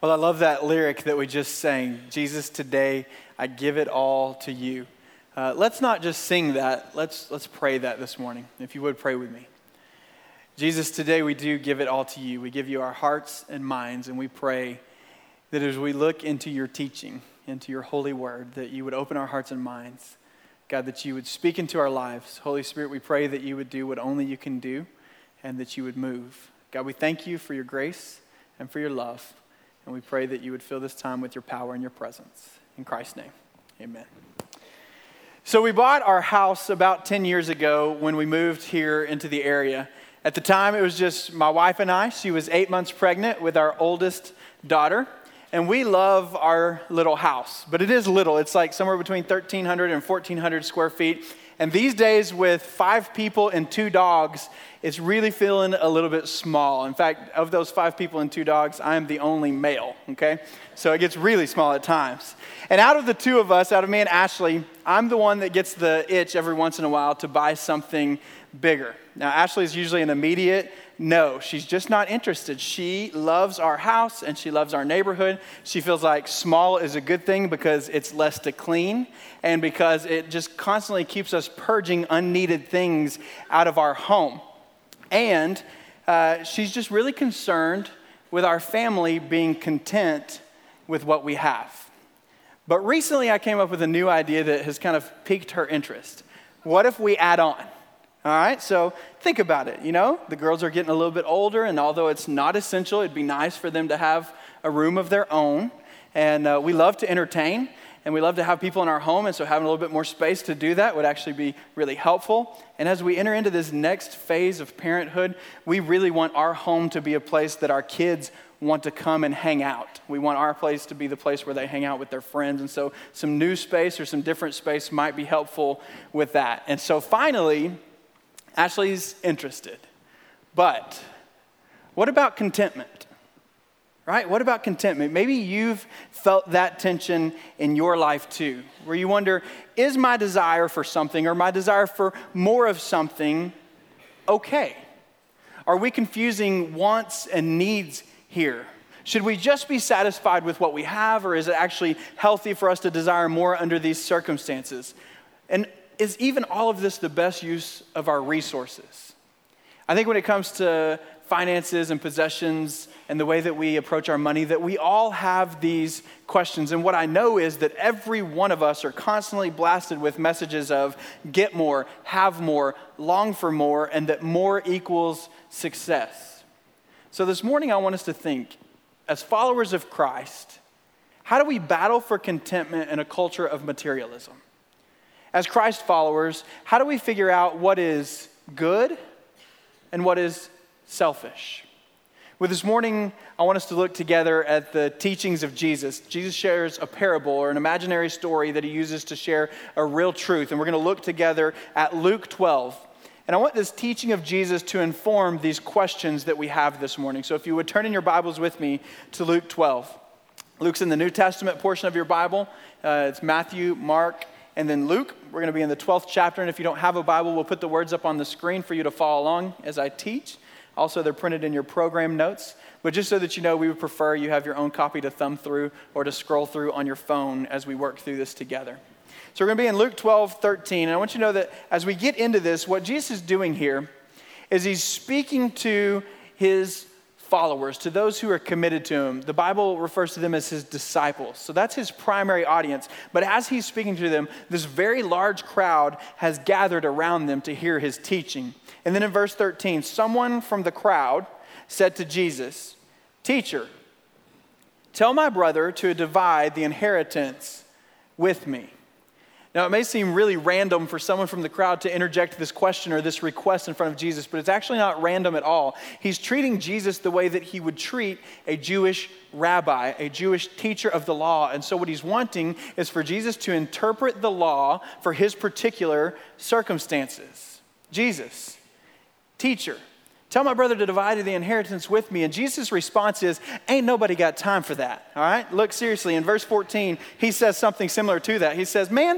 Well, I love that lyric that we just sang. Jesus, today I give it all to you. Let's not just sing that. Let's pray that this morning. If you would, pray with me. Jesus, today we do give it all to you. We give you our hearts and minds, and we pray that as we look into your teaching, into your holy word, that you would open our hearts and minds. God, that you would speak into our lives. Holy Spirit, we pray that you would do what only you can do and that you would move. God, we thank you for your grace and for your love. And we pray that you would fill this time with your power and your presence. In Christ's name, amen. So we bought our house about 10 years ago when we moved here into the area. At the time, it was just my wife and I. She was 8 months pregnant with our oldest daughter. And we love our little house, but it is little. It's like somewhere between 1,300 and 1,400 square feet. And these days with 5 people and 2 dogs, it's really feeling a little bit small. In fact, of those 5 people and 2 dogs, I am the only male, okay? So it gets really small at times. And out of the 2 of us, out of me and Ashley, I'm the one that gets the itch every once in a while to buy something bigger. Now, Ashley is usually an immediate no. She's just not interested. She loves our house and she loves our neighborhood. She feels like small is a good thing because it's less to clean and because it just constantly keeps us purging unneeded things out of our home. And she's just really concerned with our family being content with what we have. But recently I came up with a new idea that has kind of piqued her interest. What if we add on? All right, so think about it. You know, the girls are getting a little bit older, and although it's not essential, it'd be nice for them to have a room of their own. And we love to entertain, and we love to have people in our home, and so having a little bit more space to do that would actually be really helpful. And as we enter into this next phase of parenthood, we really want our home to be a place that our kids want to come and hang out. We want our place to be the place where they hang out with their friends. And so some new space or some different space might be helpful with that. And so finally, Ashley's interested. But what about contentment? Right? What about contentment? Maybe you've felt that tension in your life too, where you wonder, is my desire for something or my desire for more of something okay? Are we confusing wants and needs here? Should we just be satisfied with what we have, or is it actually healthy for us to desire more under these circumstances? And is even all of this the best use of our resources? I think when it comes to finances and possessions and the way that we approach our money, that we all have these questions. And what I know is that every one of us are constantly blasted with messages of get more, have more, long for more, and that more equals success. So this morning I want us to think, as followers of Christ, how do we battle for contentment in a culture of materialism? As Christ followers, how do we figure out what is good and what is selfish? Well, this morning, I want us to look together at the teachings of Jesus. Jesus shares a parable or an imaginary story that he uses to share a real truth. And we're going to look together at Luke 12. And I want this teaching of Jesus to inform these questions that we have this morning. So if you would turn in your Bibles with me to Luke 12. Luke's in the New Testament portion of your Bible. It's Matthew, Mark, and then Luke. We're going to be in the 12th chapter, and if you don't have a Bible, we'll put the words up on the screen for you to follow along as I teach. Also, they're printed in your program notes. But just so that you know, we would prefer you have your own copy to thumb through or to scroll through on your phone as we work through this together. So we're going to be in Luke 12:13, and I want you to know that as we get into this, what Jesus is doing here is he's speaking to his followers, to those who are committed to him. The Bible refers to them as his disciples. So that's his primary audience. But as he's speaking to them, this very large crowd has gathered around them to hear his teaching. And then in verse 13, someone from the crowd said to Jesus, "Teacher, tell my brother to divide the inheritance with me." Now, it may seem really random for someone from the crowd to interject this question or this request in front of Jesus, but it's actually not random at all. He's treating Jesus the way that he would treat a Jewish rabbi, a Jewish teacher of the law. And so what he's wanting is for Jesus to interpret the law for his particular circumstances. Jesus, teacher, tell my brother to divide the inheritance with me. And Jesus' response is, ain't nobody got time for that, all right? Look seriously, in verse 14, he says something similar to that. He says, man,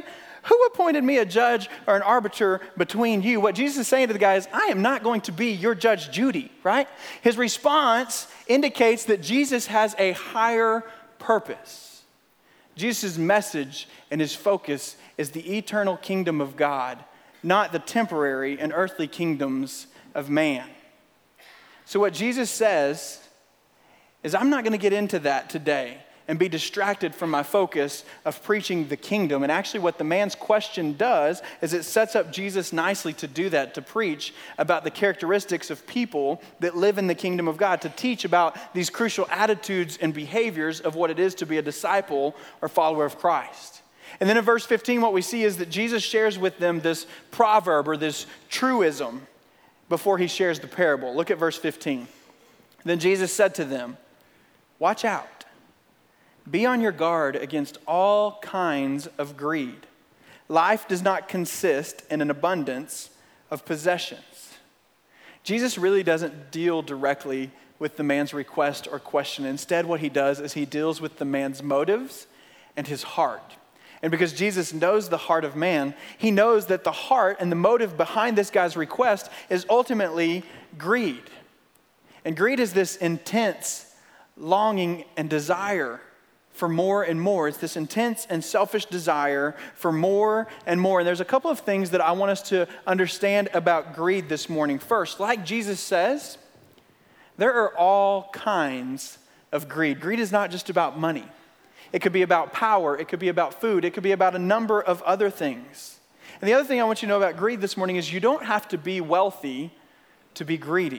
Who appointed me a judge or an arbiter between you? What Jesus is saying to the guy is, I am not going to be your Judge Judy, right? His response indicates that Jesus has a higher purpose. Jesus' message and his focus is the eternal kingdom of God, not the temporary and earthly kingdoms of man. So what Jesus says is, I'm not going to get into that today and be distracted from my focus of preaching the kingdom. And actually what the man's question does is it sets up Jesus nicely to do that, to preach about the characteristics of people that live in the kingdom of God, to teach about these crucial attitudes and behaviors of what it is to be a disciple or follower of Christ. And then in verse 15, what we see is that Jesus shares with them this proverb or this truism before he shares the parable. Look at verse 15. Then Jesus said to them, watch out. Be on your guard against all kinds of greed. Life does not consist in an abundance of possessions. Jesus really doesn't deal directly with the man's request or question. Instead, what he does is he deals with the man's motives and his heart. And because Jesus knows the heart of man, he knows that the heart and the motive behind this guy's request is ultimately greed. And greed is this intense longing and desire for more and more. It's this intense and selfish desire for more and more. And there's a couple of things that I want us to understand about greed this morning. First, like Jesus says, there are all kinds of greed. Greed is not just about money. It could be about power. It could be about food. It could be about a number of other things. And the other thing I want you to know about greed this morning is you don't have to be wealthy to be greedy.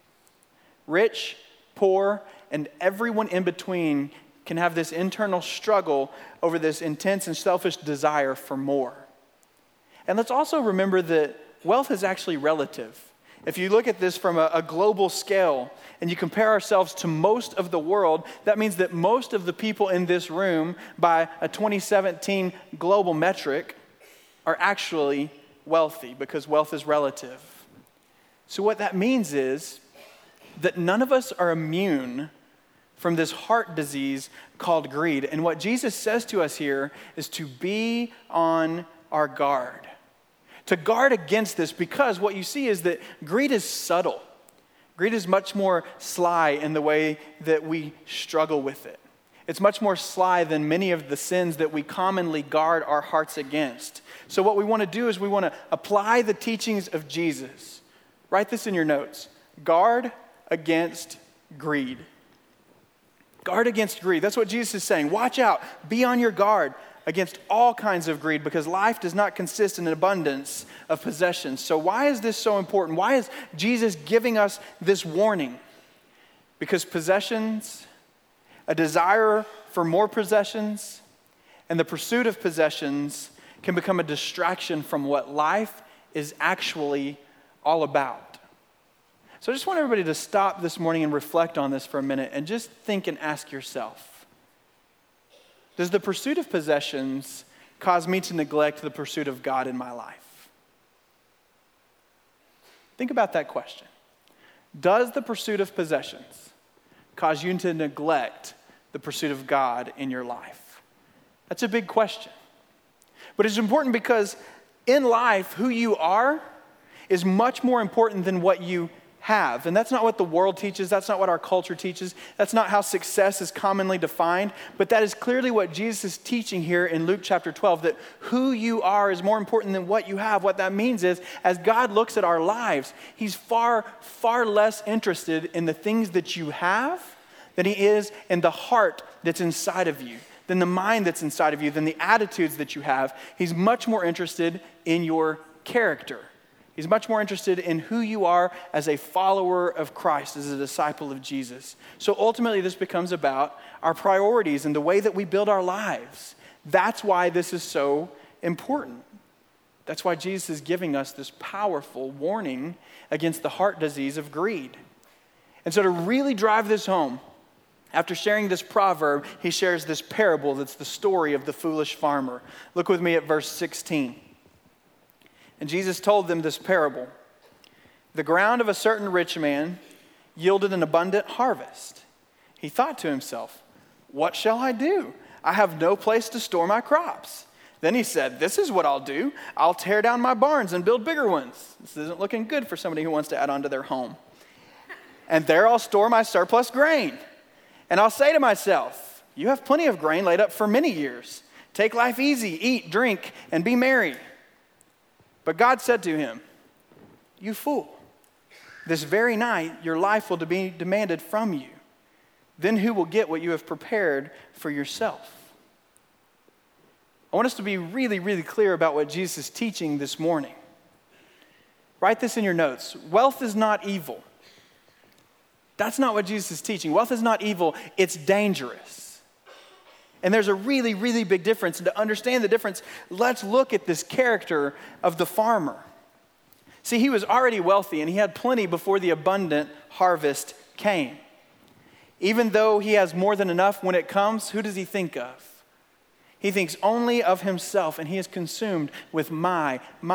Rich, poor, and everyone in between can have this internal struggle over this intense and selfish desire for more. And let's also remember that wealth is actually relative. If you look at this from a global scale and you compare ourselves to most of the world, that means that most of the people in this room, by a 2017 global metric, are actually wealthy because wealth is relative. So what that means is that none of us are immune from this heart disease called greed. And what Jesus says to us here is to be on our guard. To guard against this, because what you see is that greed is subtle. Greed is much more sly in the way that we struggle with it. It's much more sly than many of the sins that we commonly guard our hearts against. So what we want to do is we want to apply the teachings of Jesus. Write this in your notes. Guard against greed. Guard against greed. That's what Jesus is saying. Watch out. Be on your guard against all kinds of greed, because life does not consist in an abundance of possessions. So why is this so important? Why is Jesus giving us this warning? Because possessions, a desire for more possessions, and the pursuit of possessions can become a distraction from what life is actually all about. So I just want everybody to stop this morning and reflect on this for a minute and just think and ask yourself, does the pursuit of possessions cause me to neglect the pursuit of God in my life? Think about that question. Does the pursuit of possessions cause you to neglect the pursuit of God in your life? That's a big question. But it's important because in life, who you are is much more important than what you have. And that's not what the world teaches. That's not what our culture teaches. That's not how success is commonly defined. But that is clearly what Jesus is teaching here in Luke chapter 12, that who you are is more important than what you have. What that means is, as God looks at our lives, he's far, far less interested in the things that you have than he is in the heart that's inside of you, than the mind that's inside of you, than the attitudes that you have. He's much more interested in your character. He's much more interested in who you are as a follower of Christ, as a disciple of Jesus. So ultimately, this becomes about our priorities and the way that we build our lives. That's why this is so important. That's why Jesus is giving us this powerful warning against the heart disease of greed. And so to really drive this home, after sharing this proverb, he shares this parable that's the story of the foolish farmer. Look with me at verse 16. And Jesus told them this parable. The ground of a certain rich man yielded an abundant harvest. He thought to himself, what shall I do? I have no place to store my crops. Then he said, this is what I'll do. I'll tear down my barns and build bigger ones. This isn't looking good for somebody who wants to add on to their home. And there I'll store my surplus grain. And I'll say to myself, you have plenty of grain laid up for many years. Take life easy, eat, drink, and be merry. But God said to him, you fool, this very night your life will be demanded from you. Then who will get what you have prepared for yourself? I want us to be really, really clear about what Jesus is teaching this morning. Write this in your notes. Wealth is not evil. That's not what Jesus is teaching. Wealth is not evil, it's dangerous. And there's a really, really big difference. And to understand the difference, let's look at this character of the farmer. See, he was already wealthy and he had plenty before the abundant harvest came. Even though he has more than enough when it comes, who does he think of? He thinks only of himself, and he is consumed with my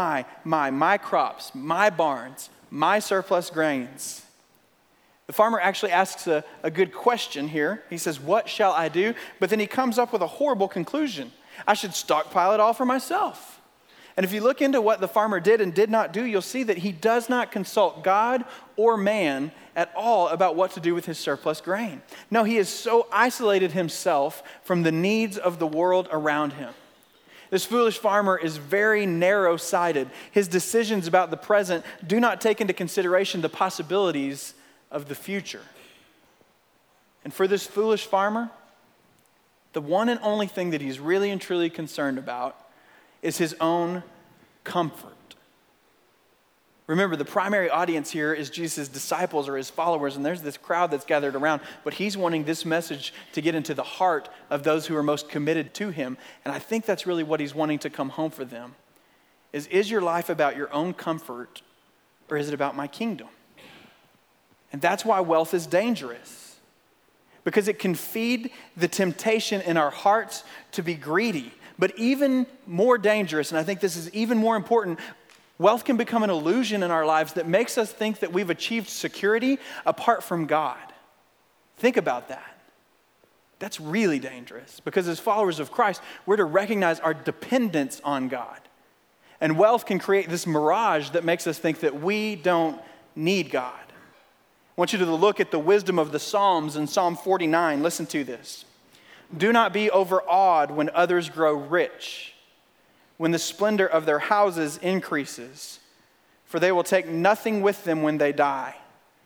crops, my barns, my surplus grains. The farmer actually asks a good question here. He says, what shall I do? But then he comes up with a horrible conclusion. I should stockpile it all for myself. And if you look into what the farmer did and did not do, you'll see that he does not consult God or man at all about what to do with his surplus grain. No, he has so isolated himself from the needs of the world around him. This foolish farmer is very narrow-sighted. His decisions about the present do not take into consideration the possibilities of the future. And for this foolish farmer, the one and only thing that he's really and truly concerned about is his own comfort. Remember, the primary audience here is Jesus' disciples or his followers, and there's this crowd that's gathered around, but he's wanting this message to get into the heart of those who are most committed to him, and I think that's really what he's wanting to come home for them. Is your life about your own comfort, or is it about my kingdom? And that's why wealth is dangerous, because it can feed the temptation in our hearts to be greedy. But even more dangerous, and I think this is even more important, wealth can become an illusion in our lives that makes us think that we've achieved security apart from God. Think about that. That's really dangerous, because as followers of Christ, we're to recognize our dependence on God. And wealth can create this mirage that makes us think that we don't need God. I want you to look at the wisdom of the Psalms in Psalm 49. Listen to this. Do not be overawed when others grow rich, when the splendor of their houses increases, for they will take nothing with them when they die.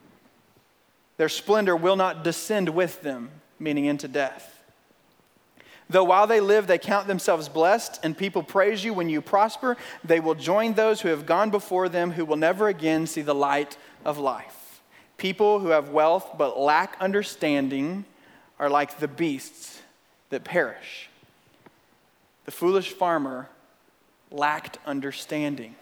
Their splendor will not descend with them, meaning into death. Though while they live, they count themselves blessed, and people praise you when you prosper, they will join those who have gone before them, who will never again see the light of life. People who have wealth but lack understanding are like the beasts that perish. The foolish farmer lacked understanding.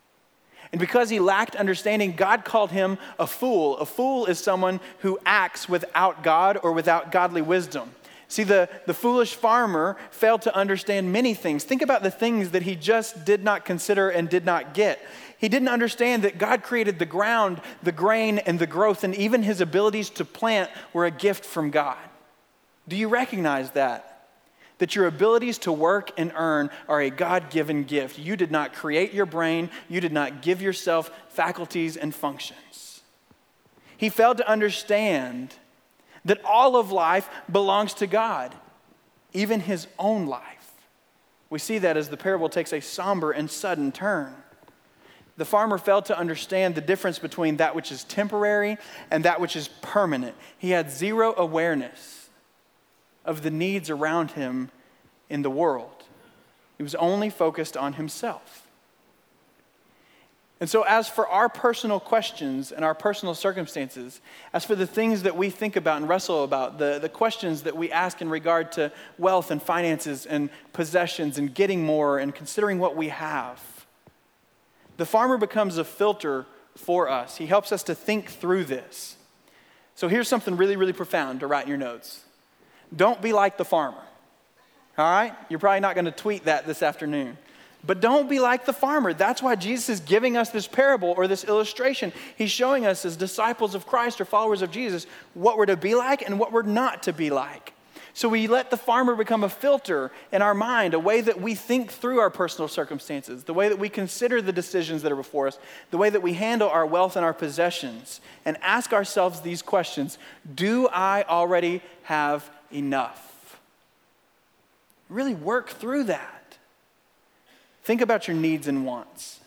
And because he lacked understanding, God called him a fool. A fool is someone who acts without God or without godly wisdom. See, the foolish farmer failed to understand many things. Think about the things that he just did not consider and did not get. He didn't understand that God created the ground, the grain, and the growth, and even his abilities to plant were a gift from God. Do you recognize that? That your abilities to work and earn are a God-given gift. You did not create your brain. You did not give yourself faculties and functions. He failed to understand that all of life belongs to God, even his own life. We see that as the parable takes a somber and sudden turn. The farmer failed to understand the difference between that which is temporary and that which is permanent. He had zero awareness of the needs around him in the world. He was only focused on himself. And so as for our personal questions and our personal circumstances, as for the things that we think about and wrestle about, the questions that we ask in regard to wealth and finances and possessions and getting more and considering what we have, the farmer becomes a filter for us. He helps us to think through this. So here's something really, really profound to write in your notes. Don't be like the farmer, all right? You're probably not going to tweet that this afternoon. But don't be like the farmer. That's why Jesus is giving us this parable or this illustration. He's showing us as disciples of Christ or followers of Jesus what we're to be like and what we're not to be like. So we let the farmer become a filter in our mind, a way that we think through our personal circumstances, the way that we consider the decisions that are before us, the way that we handle our wealth and our possessions, and ask ourselves these questions. Do I already have enough? Really work through that. Think about your needs and wants.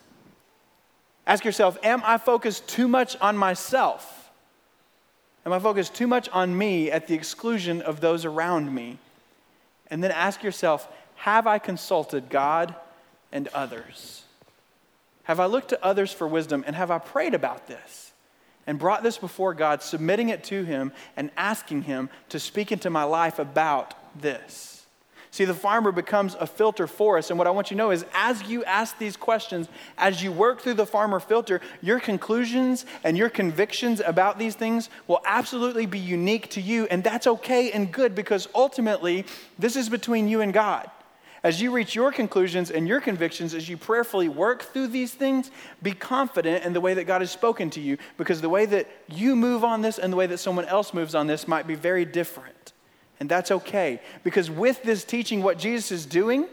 Ask yourself, am I focused too much on myself? Am I focused too much on me at the exclusion of those around me? And then ask yourself, have I consulted God and others? Have I looked to others for wisdom, and have I prayed about this and brought this before God, submitting it to Him and asking Him to speak into my life about this? See, the farmer becomes a filter for us. And what I want you to know is as you ask these questions, as you work through the farmer filter, your conclusions and your convictions about these things will absolutely be unique to you. And that's okay and good, because ultimately, this is between you and God. As you reach your conclusions and your convictions, as you prayerfully work through these things, be confident in the way that God has spoken to you, because the way that you move on this and the way that someone else moves on this might be very different. And that's okay, because with this teaching, what Jesus is doing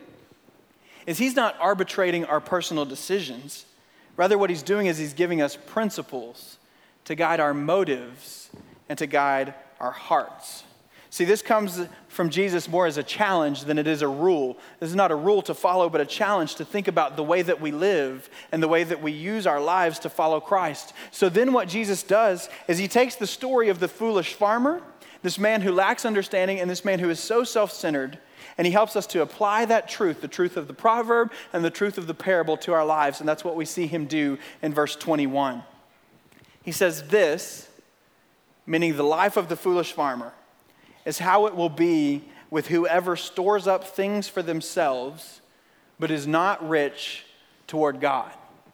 is He's not arbitrating our personal decisions. Rather, what He's doing is He's giving us principles to guide our motives and to guide our hearts. See, this comes from Jesus more as a challenge than it is a rule. This is not a rule to follow, but a challenge to think about the way that we live and the way that we use our lives to follow Christ. So then what Jesus does is He takes the story of the foolish farmer, this man who lacks understanding, and this man who is so self-centered, and He helps us to apply that truth, the truth of the proverb and the truth of the parable, to our lives. And that's what we see Him do in verse 21. He says this, meaning the life of the foolish farmer, is how it will be with whoever stores up things for themselves, but is not rich toward God.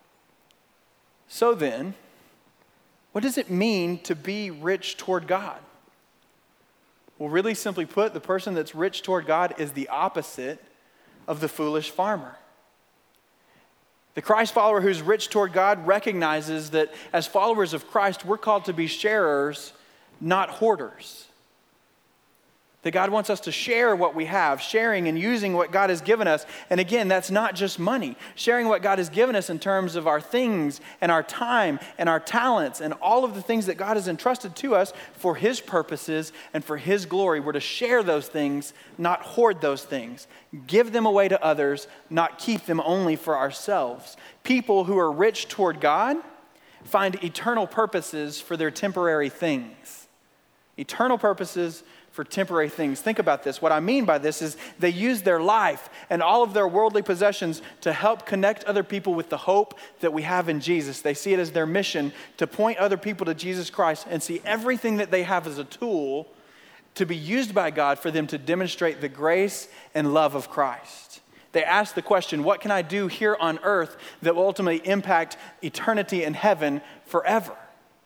So then, what does it mean to be rich toward God? Well, really simply put, the person that's rich toward God is the opposite of the foolish farmer. The Christ follower who's rich toward God recognizes that as followers of Christ, we're called to be sharers, not hoarders. That God wants us to share what we have, sharing and using what God has given us. And again, that's not just money. Sharing what God has given us in terms of our things and our time and our talents and all of the things that God has entrusted to us for His purposes and for His glory. We're to share those things, not hoard those things. Give them away to others, not keep them only for ourselves. People who are rich toward God find eternal purposes for their temporary things. Eternal purposes for temporary things. Think about this. What I mean by this is they use their life and all of their worldly possessions to help connect other people with the hope that we have in Jesus. They see it as their mission to point other people to Jesus Christ and see everything that they have as a tool to be used by God for them to demonstrate the grace and love of Christ. They ask the question, what can I do here on earth that will ultimately impact eternity in heaven forever?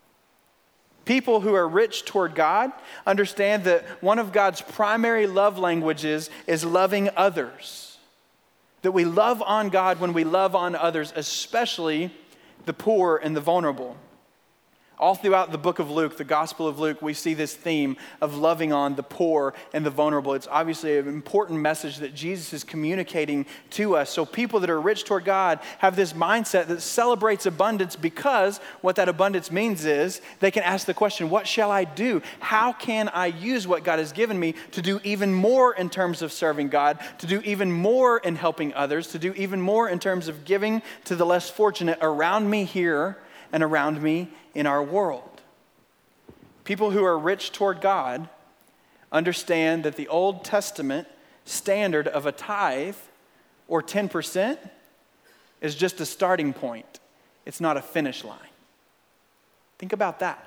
People who are rich toward God understand that one of God's primary love languages is loving others. That we love on God when we love on others, especially the poor and the vulnerable. All throughout the book of Luke, the Gospel of Luke, we see this theme of loving on the poor and the vulnerable. It's obviously an important message that Jesus is communicating to us. So people that are rich toward God have this mindset that celebrates abundance, because what that abundance means is they can ask the question, what shall I do? How can I use what God has given me to do even more in terms of serving God, to do even more in helping others, to do even more in terms of giving to the less fortunate around me here and around me in our world. People who are rich toward God understand that the Old Testament standard of a tithe, or 10%, is just a starting point. It's not a finish line. Think about that.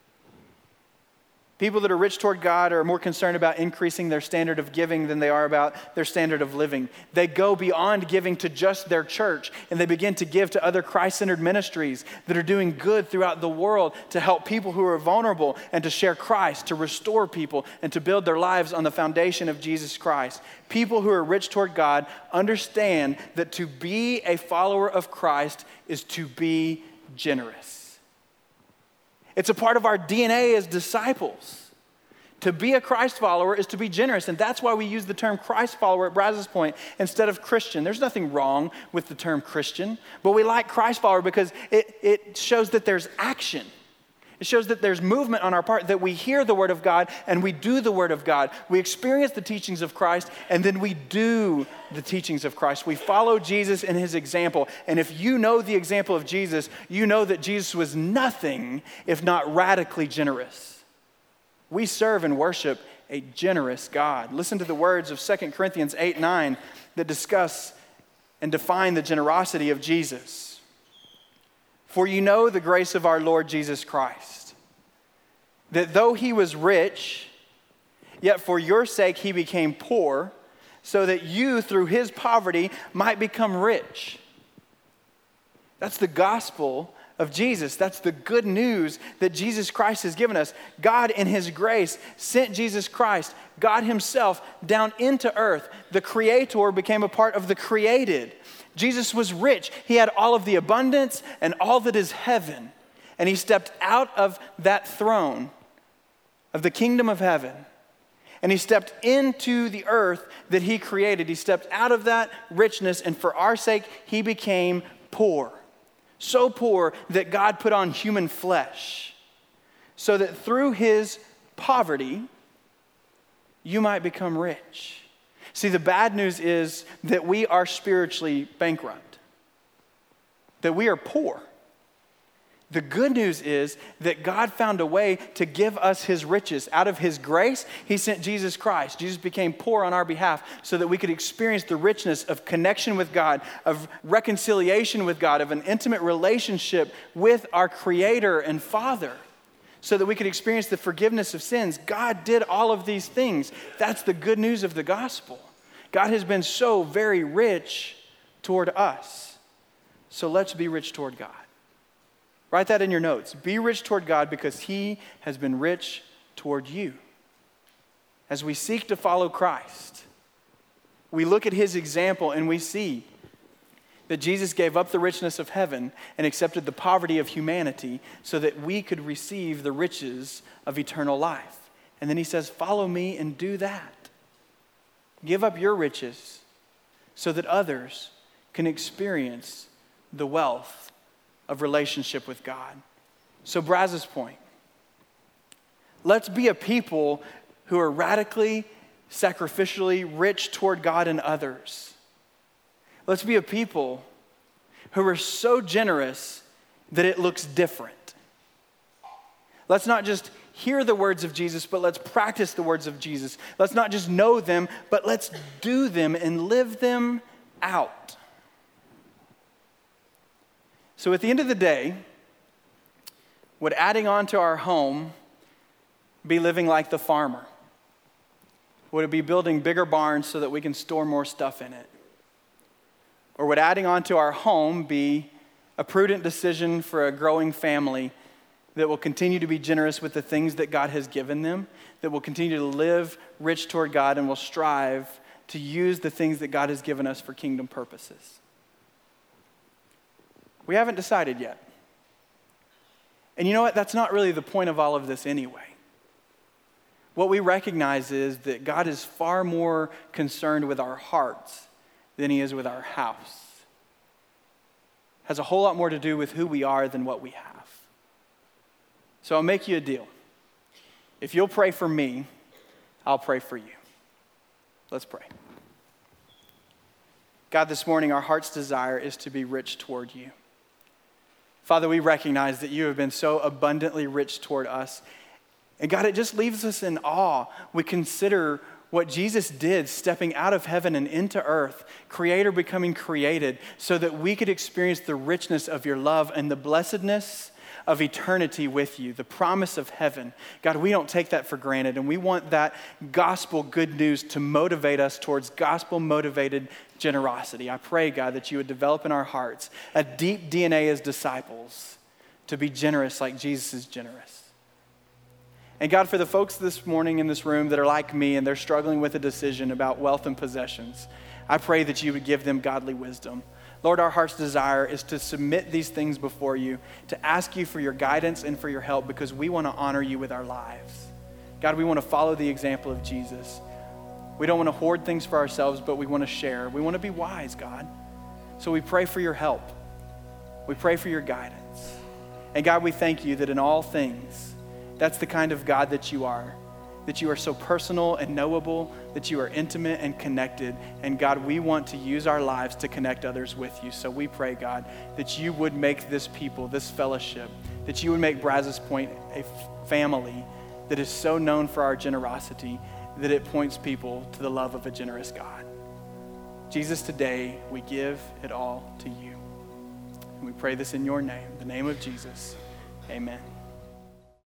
People that are rich toward God are more concerned about increasing their standard of giving than they are about their standard of living. They go beyond giving to just their church, and they begin to give to other Christ-centered ministries that are doing good throughout the world to help people who are vulnerable and to share Christ, to restore people, and to build their lives on the foundation of Jesus Christ. People who are rich toward God understand that to be a follower of Christ is to be generous. It's a part of our DNA as disciples To be a Christ follower is to be generous, and that's why we use the term Christ follower at Brazos Point instead of Christian. There's nothing wrong with the term Christian, but we like Christ follower because it shows that there's action. It shows that there's movement on our part, that we hear the word of God and we do the word of God. We experience the teachings of Christ and then we do the teachings of Christ. We follow Jesus in his example. And if you know the example of Jesus, you know that Jesus was nothing if not radically generous. We serve and worship a generous God. Listen to the words of 2 Corinthians 8:9 that discuss and define the generosity of Jesus. For you know the grace of our Lord Jesus Christ, that though he was rich, yet for your sake he became poor, so that you through his poverty might become rich. That's the gospel of Jesus. That's the good news that Jesus Christ has given us. God in his grace sent Jesus Christ, God himself, down into earth. The creator became a part of the created. Jesus was rich. He had all of the abundance and all that is heaven. And he stepped out of that throne of the kingdom of heaven. And he stepped into the earth that he created. He stepped out of that richness, and for our sake, he became poor. So poor that God put on human flesh, so that through his poverty, you might become rich. See, the bad news is that we are spiritually bankrupt, that we are poor. The good news is that God found a way to give us his riches. Out of his grace, he sent Jesus Christ. Jesus became poor on our behalf so that we could experience the richness of connection with God, of reconciliation with God, of an intimate relationship with our Creator and Father, so that we could experience the forgiveness of sins. God did all of these things. That's the good news of the gospel. God has been so very rich toward us. So let's be rich toward God. Write that in your notes. Be rich toward God because he has been rich toward you. As we seek to follow Christ, we look at his example and we see that Jesus gave up the richness of heaven and accepted the poverty of humanity so that we could receive the riches of eternal life. And then he says, follow me and do that. Give up your riches so that others can experience the wealth of relationship with God. So Brazos Point, let's be a people who are radically, sacrificially rich toward God and others. Let's be a people who are so generous that it looks different. Let's not just hear the words of Jesus, but let's practice the words of Jesus. Let's not just know them, but let's do them and live them out. So at the end of the day, would adding on to our home be living like the farmer? Would it be building bigger barns so that we can store more stuff in it? Or would adding on to our home be a prudent decision for a growing family that will continue to be generous with the things that God has given them, that will continue to live rich toward God and will strive to use the things that God has given us for kingdom purposes? We haven't decided yet. And you know what? That's not really the point of all of this anyway. What we recognize is that God is far more concerned with our hearts than he is with our house. It has a whole lot more to do with who we are than what we have. So I'll make you a deal. If you'll pray for me, I'll pray for you. Let's pray. God, this morning our heart's desire is to be rich toward you. Father, we recognize that you have been so abundantly rich toward us. And God, it just leaves us in awe. We consider what Jesus did, stepping out of heaven and into earth, creator becoming created, so that we could experience the richness of your love and the blessedness of eternity with you, the promise of heaven. God, we don't take that for granted, and we want that gospel good news to motivate us towards gospel-motivated generosity. I pray, God, that you would develop in our hearts a deep DNA as disciples to be generous like Jesus is generous. And God, for the folks this morning in this room that are like me and they're struggling with a decision about wealth and possessions, I pray that you would give them godly wisdom. Lord, our heart's desire is to submit these things before you, to ask you for your guidance and for your help because we want to honor you with our lives. God, we want to follow the example of Jesus. We don't want to hoard things for ourselves, but we want to share. We want to be wise, God. So we pray for your help. We pray for your guidance. And God, we thank you that in all things, that's the kind of God that you are so personal and knowable, that you are intimate and connected. And God, we want to use our lives to connect others with you. So we pray, God, that you would make this people, this fellowship, that you would make Brazos Point a family that is so known for our generosity that it points people to the love of a generous God. Jesus, today we give it all to you. And we pray this in your name, the name of Jesus. Amen.